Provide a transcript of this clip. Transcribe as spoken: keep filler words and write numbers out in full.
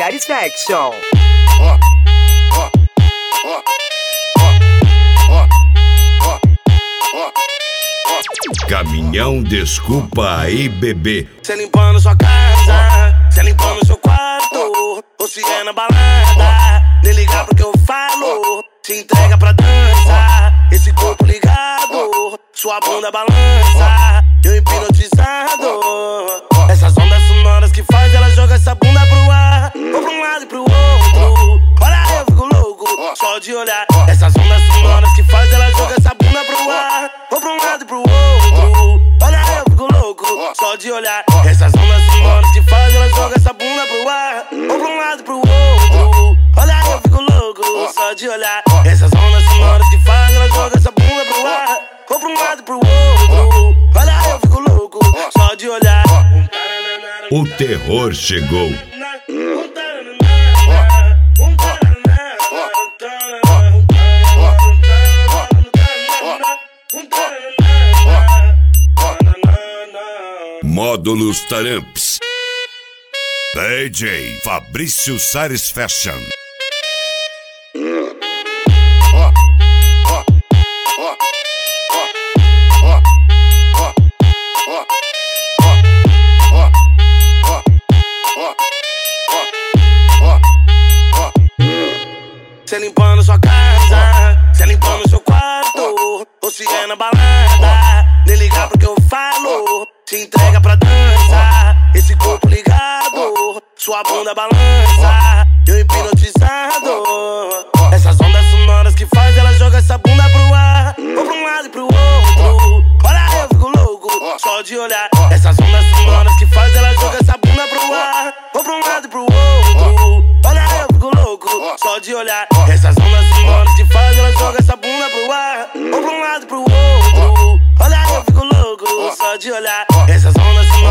Satisfaction. Caminhão, desculpa aí, bebê. Cê limpando sua casa, cê limpando seu quarto, ou se é na balada, nem ligar pro que eu falo. Se entrega pra dança, esse corpo ligado, sua bunda balança, eu hipnotizado. Essas ondas sonoras que faz ela joga essa bunda pro ar, ou pra um lado e pro outro. Olha, eu fico louco, só de olhar. Essas ondas sonoras que faz ela joga essa bunda pro ar, ou pra um lado e pro outro. Olha, eu fico louco, só de olhar. Essas ondas sonoras que faz ela joga essa bunda pro ar, ou pra um lado e pro outro. Olha, eu fico louco, só de olhar. Essas ondas sonoras que faz ela joga essa bunda pro ar, ou pra um lado e pro outro. Olha, eu fico louco, só de olhar. O terror chegou. Módulos Taramps. D J Fabrício Satisfaction. Cê limpando sua casa, cê limpando seu quarto, ou se é na balada, nem ligar pro que eu falo. Se entrega pra dança, esse corpo ligado, sua bunda balança, eu hipnotizado. Essas ondas sonoras que faz ela joga essa bunda pro ar, ou pra um lado e pro outro. Olha, eu fico louco, só de olhar. Essas ondas sonoras que faz ela joga essa bunda pro ar, ou pra um lado e pro outro. Olha, eu fico louco, só de olhar. Essas ondas sonoras que faz ela joga essa bunda pro ar, ou pra um lado e pro outro. Olha, eu fico louco, só de olhar. Essas ondas sonoras